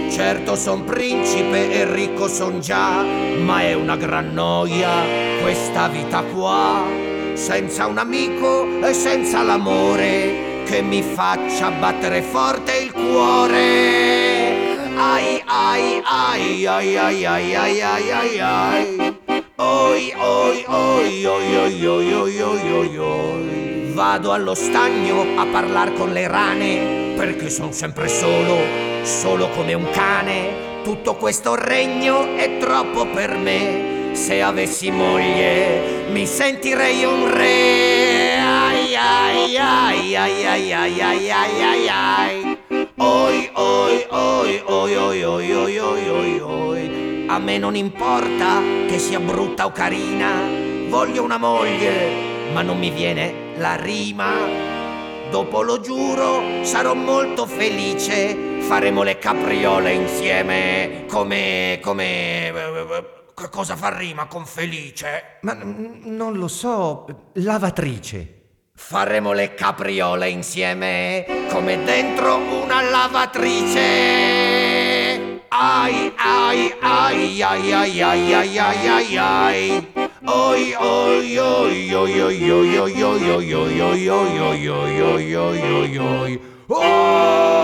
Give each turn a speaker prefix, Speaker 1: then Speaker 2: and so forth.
Speaker 1: Certo son principe e ricco son già, ma è una gran noia questa vita qua, senza un amico e senza l'amore che mi faccia battere forte il cuore. Ai ai ai ai ai ai ai ai ai ai. Oi oi oi oi oi oi oi oi oi oi. Vado allo stagno a parlar con le rane, perché son sempre solo come un cane. Tutto questo regno è troppo per me, se avessi moglie mi sentirei un re. Ai ai ai ai ai ai ai ai ai ai. Oi oi oi oi oi oi oi oi oi oi. A me non importa che sia brutta o carina, voglio una moglie, ma non mi viene la rima. Dopo lo giuro sarò molto felice, faremo le capriole insieme come... Che cosa fa rima con felice?
Speaker 2: Ma non lo so, lavatrice.
Speaker 1: Faremo le capriole insieme come dentro una lavatrice. Ai ai ai ai ai ai ai ai ai ai. Oi oi oi oi oi oi oi oi oi oi oi oi oi oi oi oi oi oi.